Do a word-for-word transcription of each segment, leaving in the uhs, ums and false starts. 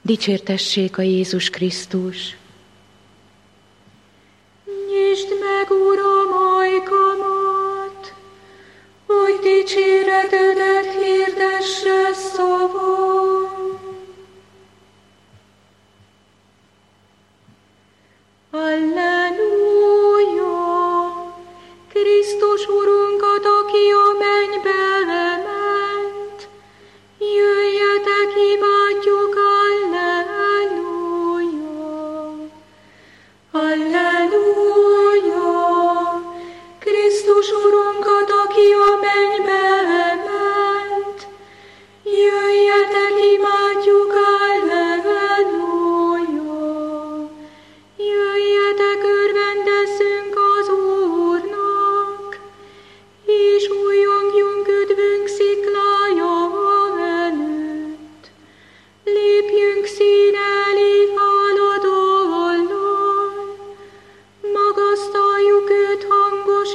Dicsértessék a Jézus Krisztus! Nyisd meg, Uram, ajkamat, hogy dicséretedet hirdesse szavam. Halleluja! Krisztus Urunkat, aki a mennybe lement, jöjjetek, imádjuk, halleluja! Halleluja! Krisztus Urunkat, aki a mennybe lement, jöjjetek, imádjuk, halleluja! Jöjjetek, örvendezzünk az Úrnak, és újjongjunk üdvünk sziklája előtt. Lépjünk színe elé háladollal, magasztaljuk őt hangos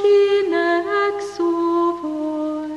énekszóval.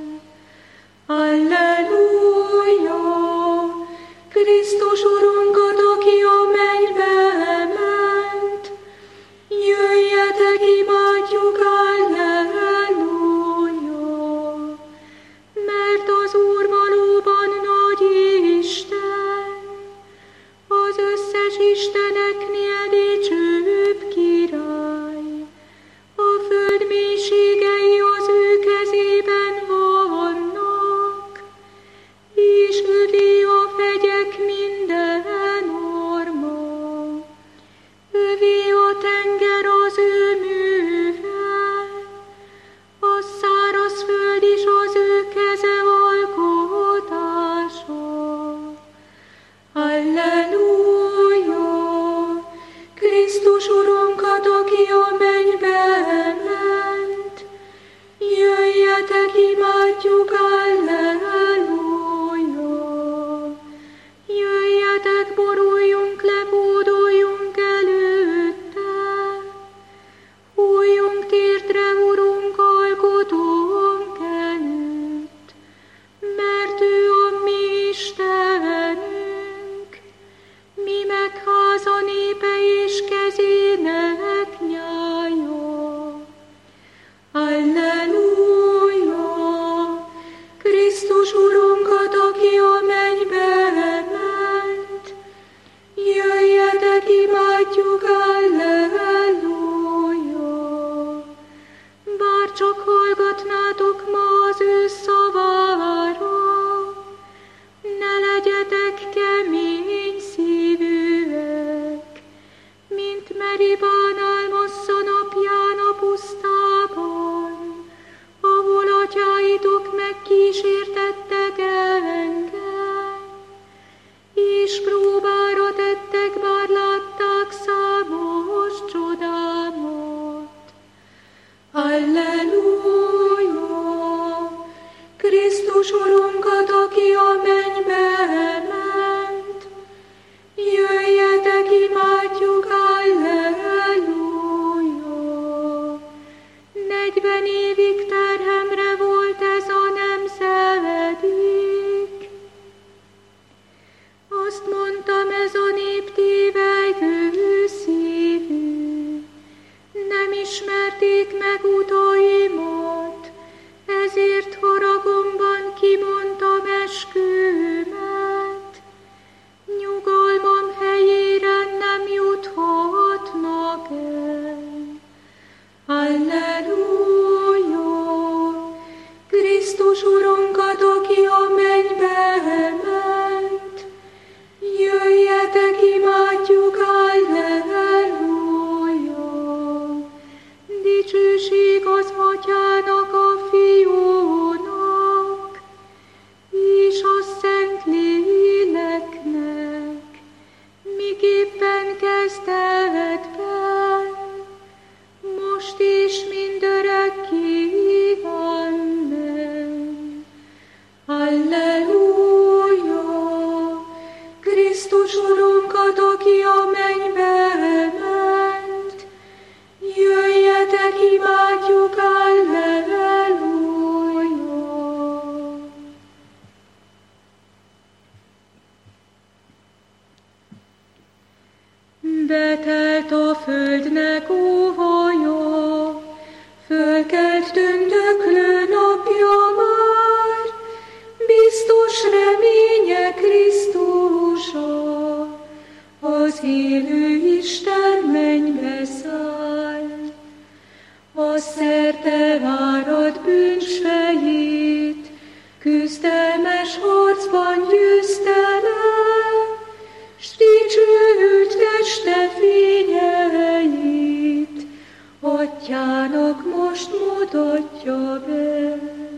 Halleluja! Krisztus Urunkat, aki a mennybe ment, jöjjetek, imádjuk, halleluja! Mert az Úr valóban nagy Isten, az összes isteneknél dicsőbb király. A föld mélységei az ő kezében vannak, és övé a fegyek minden orma. Övé a tenger az ő műve, a száraz föld is az ő keze alkotása. Halleluja! Krisztus Urunkat, aki a mennybe ment, jöjjetek, imádjuk, halleluja! Jöjjetek, boruljunk le, bódoljunk előtte, hújjunk térdre, Urunk, alkotónk előtt, mert ő a mi Istenünk, mi meg háza népe és kezének nyája. Halleluja! Krisztus Urunkat, aki a mennybe ment, jöjjetek, imádjuk, halleluja! Bár csak hallgatnátok ma az ő szavára, ne legyetek kemény szívűek, mint Meribán Almassza napján a pusztában, ahol atyáitok megkísértettek engem, és próbára tettek, bár látták számos csodámat. Halleluja! Krisztus Urunkat, aki a mennybe ment, jöjjetek, imádjuk, halleluja! Negyven évig terhemre volt ez a nemzedék. Azt mondtam, ez a nép tévejtő szívű, nem ismerték meg utaimat, ezért haragomban kimondtam eskümet. Nyugalmam helyére nem juthatnak el. Halleluja! Krisztus Urunkat, aki a mennybe ment, jöjjetek, imádjuk, halleluja! Dicsőség az Atyának, a Fiúnak, és a Szentléleknek, miképpen kezdetben, most és mindörökké. Amen. Halleluja! Krisztus Urunkat, aki a mennybe ment, jöjjetek, imádjuk, halleluja! Betelt a földnek óvaja, fölkelt tündöklő napja már, biztos reménye Krisztusa, az élő Isten mennybe száll. A szerte várat bűnsfejét, küzdelmes harcban győzte le, s dicsőült teste fényeit, Atyának most mutatja be.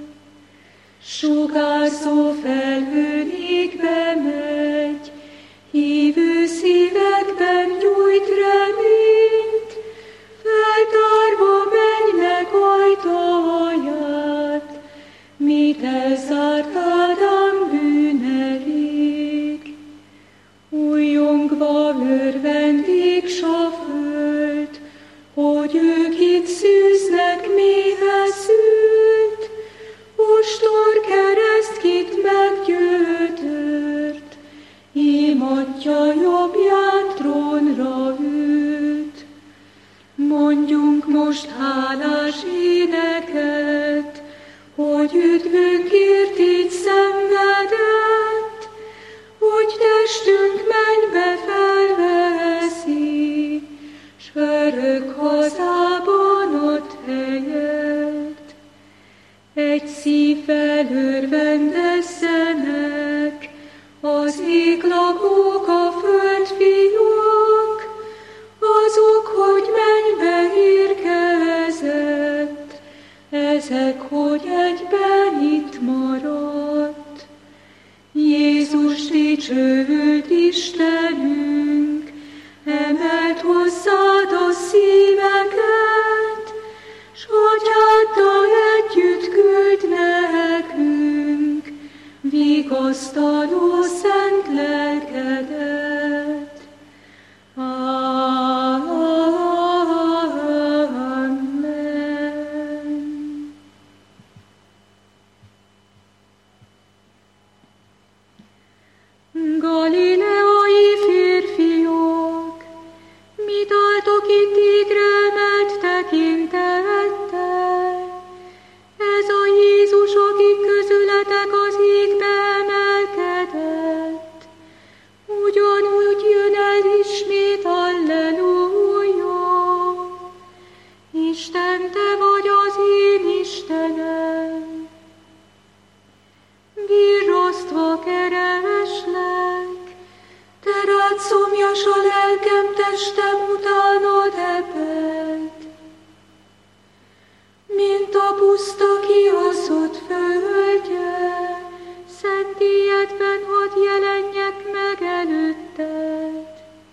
Sugárzó felhőn égbe megy, hívő szívekben nyújt reményt, feltárva mennynek ajtaját, mit elzárt Ádám bűnelég. Újjongva örvendik s a föld, hogy ők itt szűznek méhe szült, ostor keresztkit meggyötört, ím Atya jobbján trónra ült. Mondjunk most hálás éneket, hogy üdvünkért így szenvedett, hogy testünk mennybe felveszi, s örök hazában ott helyet. Egy szívvel örvendezzenek az églakók, a földfiúk, azok, hogy mennybe érkezett, ezek, hogy egyben itt maradt. Jézus dicsőült Istenünk, emelt hozzád a szíveket, s Atyáddal együtt küld nekünk vigasztaló szent lelkedet. Amen. Galileai férfiak, mit álltok itt égre emelt tekintettel? Ez a Jézus, aki közületek az égbe emelkedett. Ugyanúgy jön el ismét, alleluja. Isten, te vagy az én Istenem. Virrasztva kereslek, te rád szomjas a lelkem, testem utánod ebben. Mint a puszta kiaszott földje, szentélyedben hadd jelenjek meg előtted.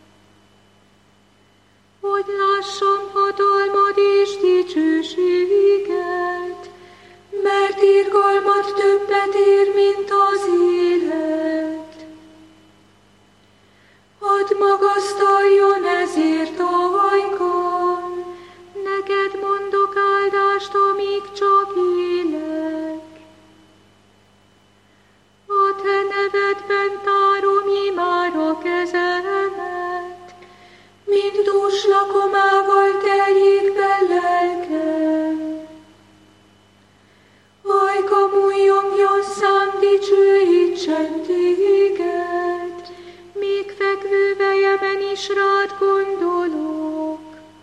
Hogy lássam hatalmad és dicsőséget, mert irgalmat többet ér, mint az élet. Hadd magasztaljon ezért a hajkam, neked mondok áldást, amíg csak élek. A te nevedben tárom imár a kezemet, mint dús lakomával teljék be lelkem. Hajkam újjongjon szám, dicsőítsen téged, még fekvő vejemen is rád gondolok.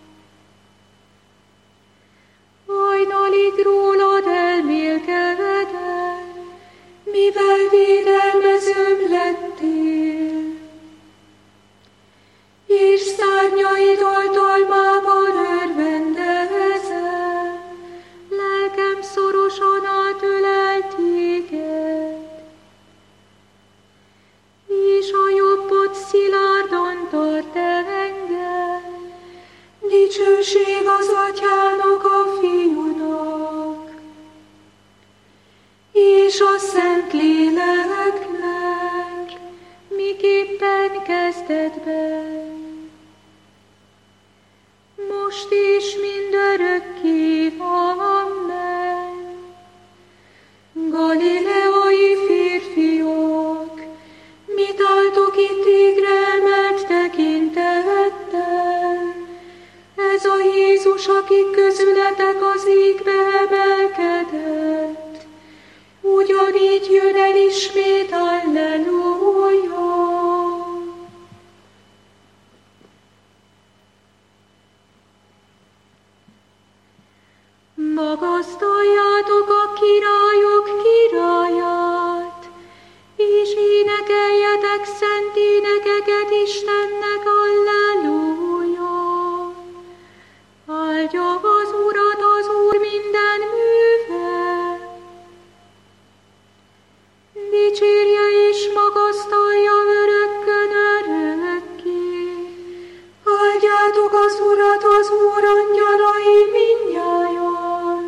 Hajnalig rólad elmélkedem, mivel védelmezőm lettél, és szárnyaid oltalmában örvendezem, lelkem szorosan átölel téged, és a jobbod szilárdan tart engem, aki közületek az égbe emelkedett, ugyanígy jön el ismét, Alleluja. Magasztaljátok a királyok királyát, és énekeljetek szent énekeket Istennek, Alleluja. Áldja az Urat az Úr minden műve, dicsérje és magasztalja örökkön örökké. Áldjátok az Urat, az Úr angyalai mindnyájan.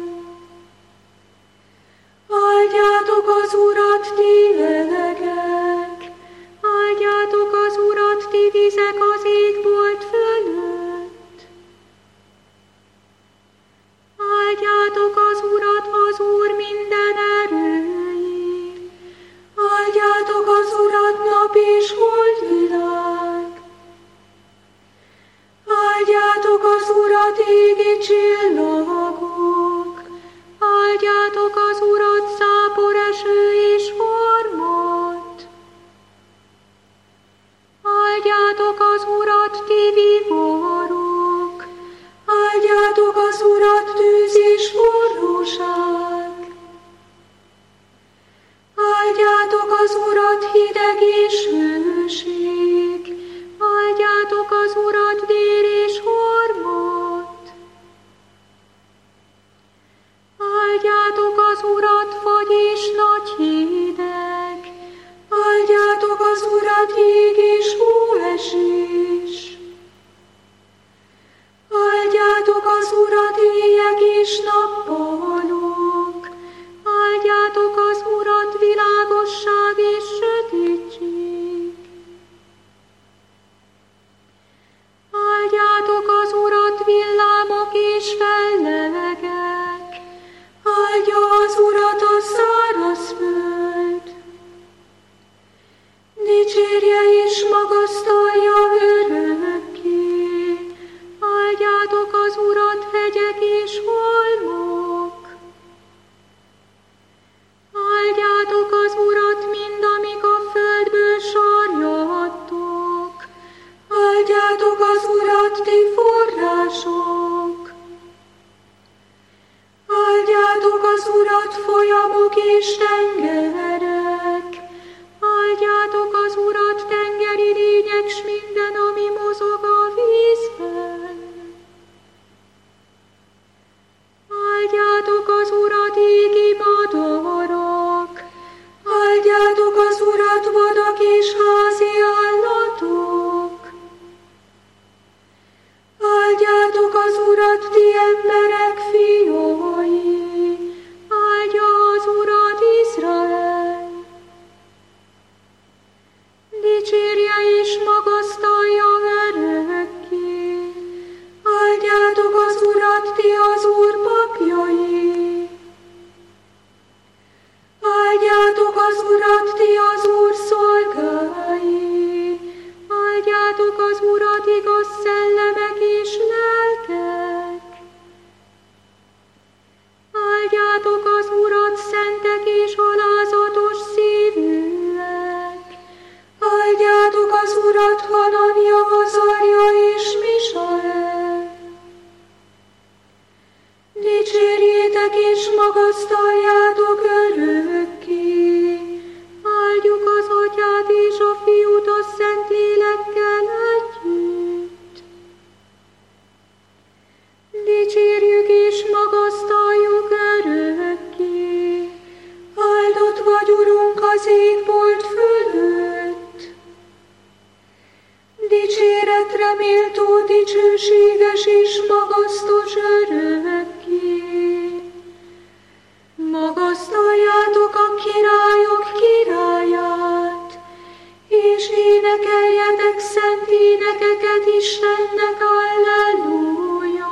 Áldjátok az Urat, ti lelekek, áldjátok az Urat, ti vizek az égbolt fölött. Áldjátok az Urat, az Úr minden erői, áldjátok az Urat, nap és holdvilág. Áldjátok az Urat, égi csillagok, áldjátok az Urat, záporeső és harmat. Áldjátok az Urat, ti viharok, áldjátok az Urat, tűz és forróság. Áldjátok az Urat, hideg és hőség, áldjátok az Urat, dél és harmat. Áldjátok az Urat, fagy és nagy hideg, áldjátok az Urat, jég és hóesés. Áldjátok az Urat, éjek és nappalok, áldjátok az Urat, világosság és sötétség. Áldjátok az Urat, villámok és fellegek, áldja az Urat a száraz föld. Dicsérje és magasztalja örökké, áldjátok az Urat, hegyek és holmok. Áldjátok az Urat, mind amik a földből sarjadtok, áldjátok az Urat, ti források. Áldjátok az Urat, folyamok és tengerek, áldjátok az Urat, tengeri lények, s minden, ami mozog a vízben. Áldjátok az Urat, égi madarak, áldjátok az Urat, vadak és házi állatok. Áldjátok az Urat, ti emberek fiai, áldja az Urat Izrael. Dicsérje és magasztalja örökké, áldjátok az Urat, ti az Úr papjai. Áldjátok az Urat, ti az Úr szolgái, áldjátok az Urat, igaz szellemek és lelkek. Áldjátok az Urat, szentek és alázatos szívűek. Áldjátok az Urat, Hanania, Azarja és Misael. Dicsérjétek és magasztaljátok örökké. Áldjuk az Atyát és a Fiút a Szentlélekkel együtt. Dicsérjük és magasztaljuk örökké. Áldott vagy, Urunk, az égbolt fölött. Dicséretre méltó, dicsőséges és magasztos örökké. Magasztaljátok a királyok királyát, és énekeljetek szent énekeket Istennek, Alleluja.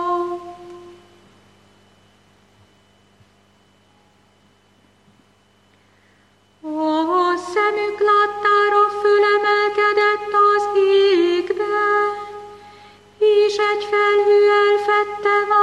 A szemük láttára fölemelkedett az égbe, és egy felhő elfedte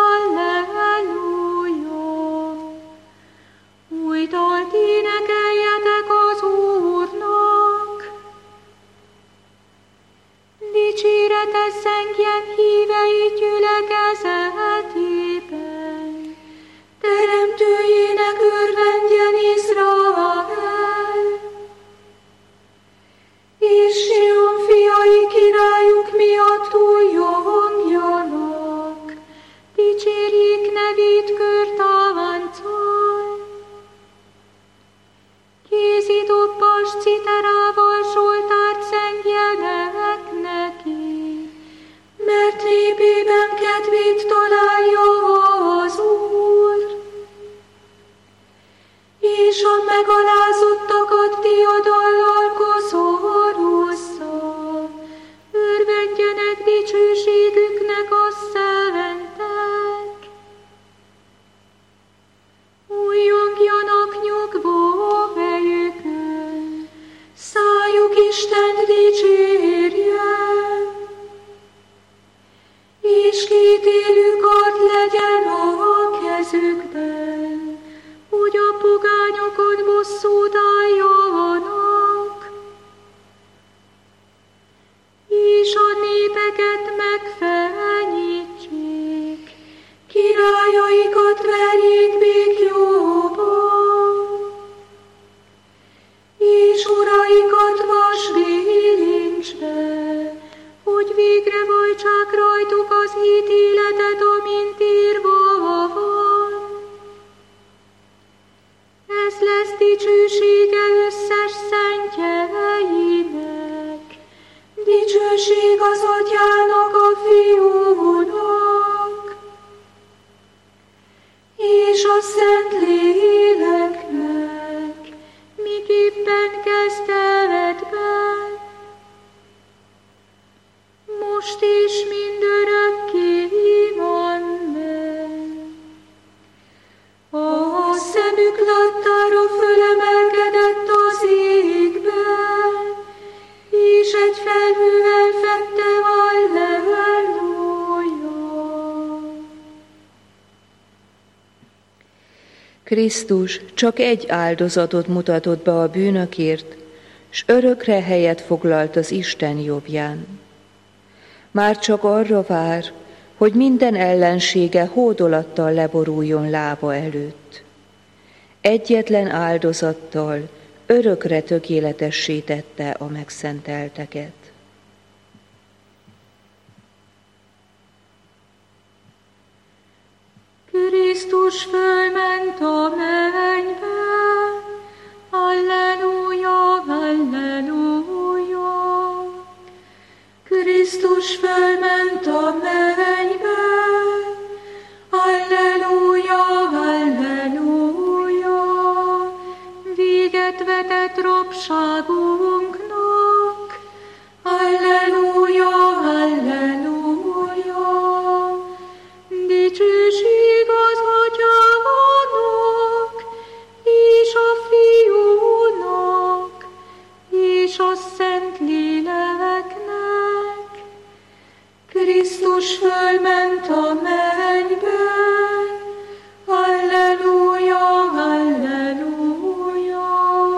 tökéleteszenjen hívei gyülekezetében. Teremtőjének örvendjen Izrael, és Sion fiai királyuk miatt újjongjanak, dicsérjék nevét körtánccal. Kézi dobbas citerával Zsoltárt zengjenek neki, mert népében kedvét találja az Úr, és a megalázottakat diadallal koszorúzza. Örvendjenek dicsőségüknek a szentek, újjongjanak nyugvó helyükön, szájuk Istent dicsérje, és kétélű kard legyen a kezükben, hogy a pogányokon bosszút álljanak, és a népeket megfenyítsék, királyaikat verjék békjóba, és uraikat vasbilincsbe, hogy végrehajtsák rajtuk az ítéletet, amint írva van. Ez lesz dicsősége összes szentjeinek, dicsőség az Atyának, a Fiúnak, és a Szentléleknek, miképpen kezdetben, most és mindörökké. Amen. A szemük láttára fölemelkedett az égbe, és egy felhő elfedte, halleluja. Krisztus csak egy áldozatot mutatott be a bűnökért, s örökre helyet foglalt az Isten jobbján. Már csak arra vár, hogy minden ellensége hódolattal leboruljon lába előtt. Egyetlen áldozattal örökre tökéletessé tette a megszentelteket. Krisztus fölment a mennybe, halleluja, halleluja. Krisztus fölment a mennybe, halleluja, halleluja. Véget vetett rabságunknak, halleluja, halleluja. Dicsőség az Atyának, és a Fiúnak, és a Szentléleknek. Krisztus fölment a mennybe, halleluja, halleluja.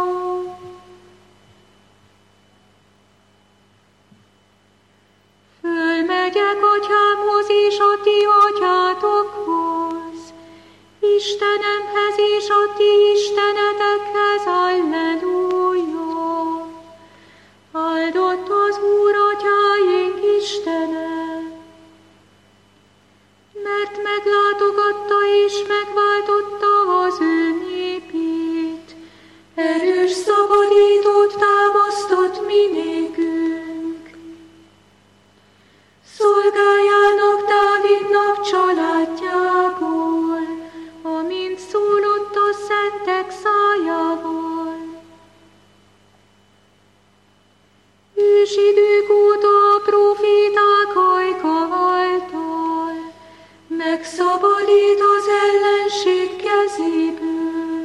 Fölmegyek Atyámhoz és a ti atyátokhoz, Istenemhez és a ti istenetekhez, halleluja. Áldott az Úr atyáink Istene, mert meglátogatta és megváltotta az ő népét, erős szabadítót támasztott mi nékünk. Szolgájának Dávidnak családjából, amint szólott a szentek szájával. Ősidők óta a proféták ajka által megszabadít az ellenség kezéből.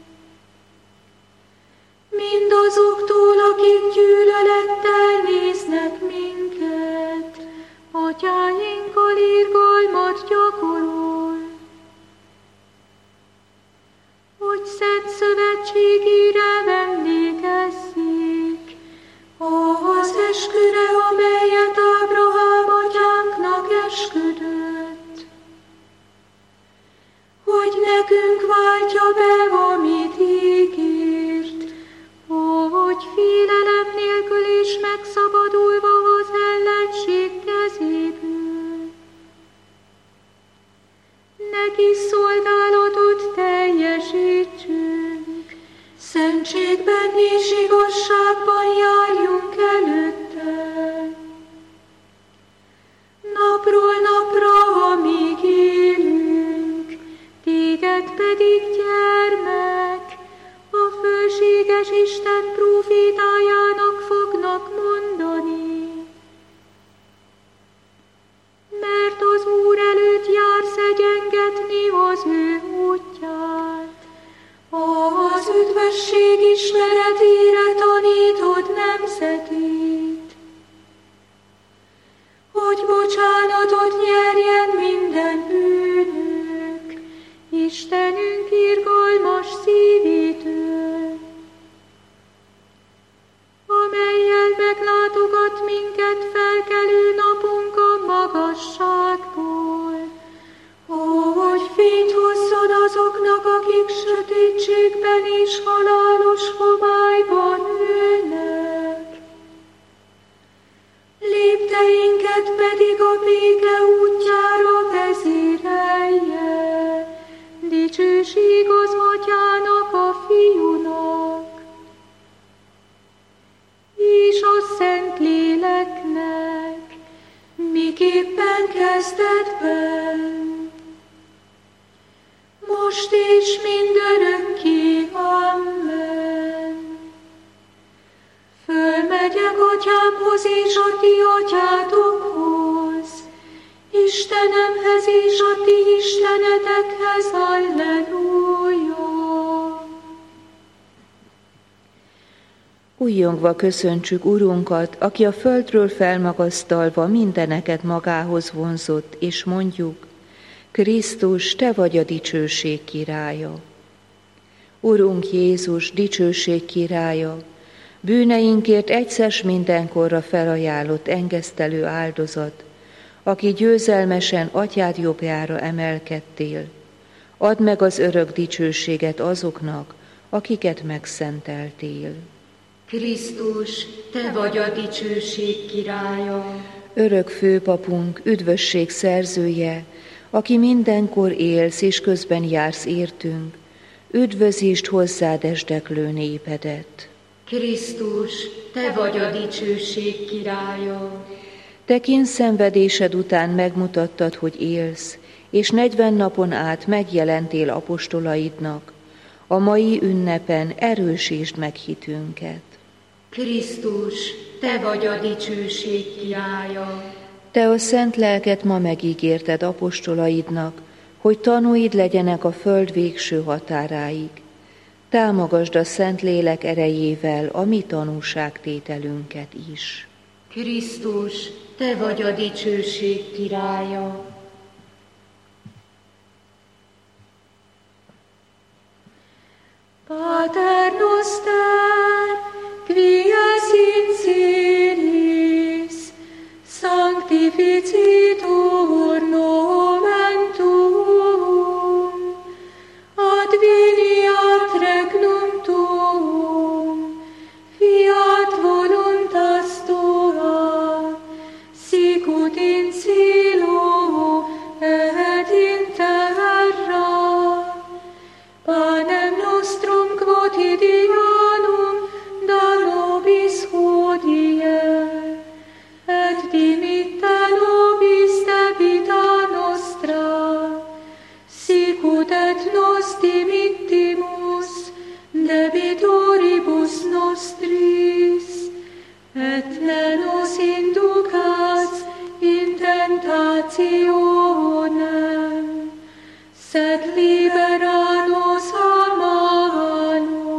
Mindazoktól, akik gyűlölettel néznek minket, atyáinkkal irgalmat gyakorol. Hogy szent szövetségére emlékezzék, az esküre, amelyet Ábrahám hívat minket felkelő napunk a magasságból. Ó, hogy fényt hozzon azoknak, akik sötétségben és halálos homályban ülnek. Lépteinket pedig a béke útjára vezérelje. Dicsőség az Atyának, a Fiúnak, és a Szentléleknek, miképpen kezdetben, most és mindörökké. Amen. Fölmegyek Atyámhoz és a ti atyátokhoz, Istenemhez és a ti istenetekhez. Alleluja. Újjongva köszöntsük Urunkat, aki a földről felmagasztalva mindeneket magához vonzott, és mondjuk: Krisztus, te vagy a dicsőség királya. Urunk Jézus, dicsőség királya, bűneinkért egyszer mindenkorra felajánlott engesztelő áldozat, aki győzelmesen Atyád jobbjára emelkedtél, add meg az örök dicsőséget azoknak, akiket megszenteltél. Krisztus, te vagy a dicsőség királya. Örök főpapunk, üdvösség szerzője, aki mindenkor élsz és közben jársz értünk, üdvözítsd hozzád esdeklő népedet. Krisztus, te vagy a dicsőség királya. Te kényszenvedésed után megmutattad, hogy élsz, és negyven napon át megjelentél apostolaidnak. A mai ünnepen erősítsd meg hitünket. Krisztus, te vagy a dicsőség királya. Te a szent lelket ma megígérted apostolaidnak, hogy tanúid legyenek a föld végső határáig. Támogasd a szent lélek erejével a mi tanúságtételünket is. Krisztus, te vagy a dicsőség királya. Pater noster, qui es in celis, sanctificitur nomen tuum, adveniat regnum tuum, fiat voluntas tua, sicut in cielo et in terra. Panem nostrum quotidianum da nobis hodie, et dimitte nobis debita nostra, sicut et nos dimittimus debitoribus nostris, et ne nos inducas in tentationem, sed libera nos a malo.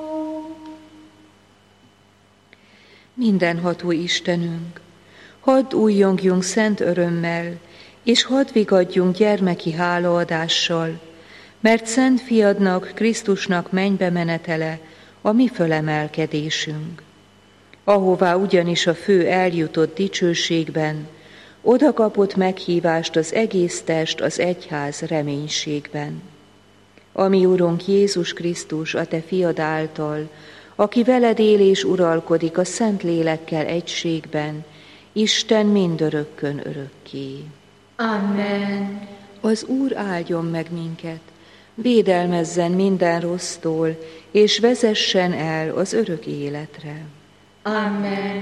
Mindenható Istenünk, hadd újjongjunk szent örömmel, és hadd vigadjunk gyermeki hálaadással, mert szent fiadnak, Krisztusnak mennybe menetele a mi fölemelkedésünk. Ahová ugyanis a fő eljutott dicsőségben, oda kapott meghívást az egész test az egyház reménységben. Ami Urunk Jézus Krisztus, a te fiad által, aki veled él és uralkodik a szent lélekkel egységben, Isten mindörökkön örökké. Amen. Az Úr áldjon meg minket, védelmezzen minden rossztól, és vezessen el az örök életre. Amen.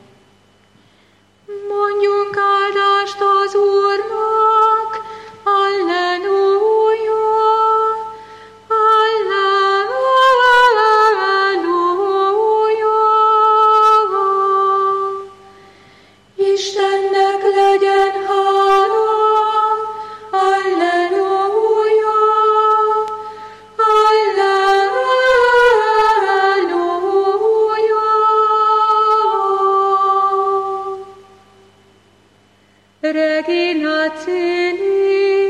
Mondjunk áldást az Úrnak, alleluja, alleluja. Istennek legyen hála, alleluja, alleluja. Regina Celi,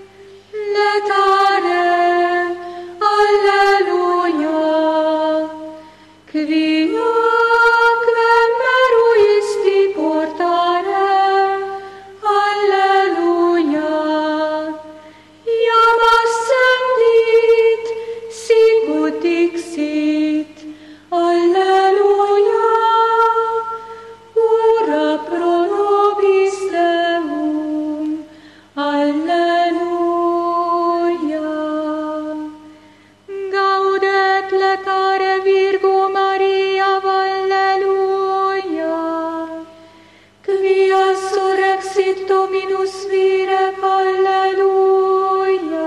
letare, alleluia, quia quem meruisti Dominus vire, halleluja.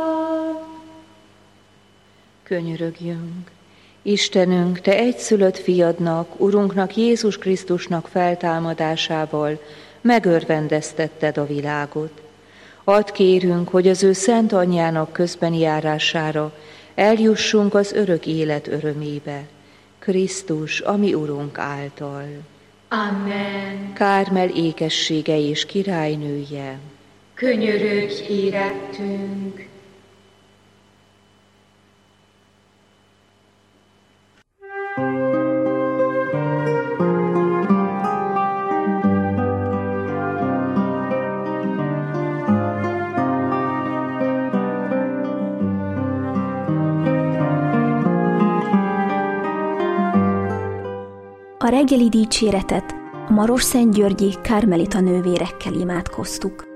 Könyörögjünk! Istenünk, Te egyszülött fiadnak, Urunknak, Jézus Krisztusnak feltámadásával megörvendeztetted a világot. Add kérünk, hogy az ő szent anyjának közbeni járására eljussunk az örök élet örömébe. Krisztus, a mi Urunk által. Amen. Kármel ékessége és királynője, Könyörögj érettünk. A reggeli dicséretet a Marosszentgyörgyi kármelita nővérekkel imádkoztuk.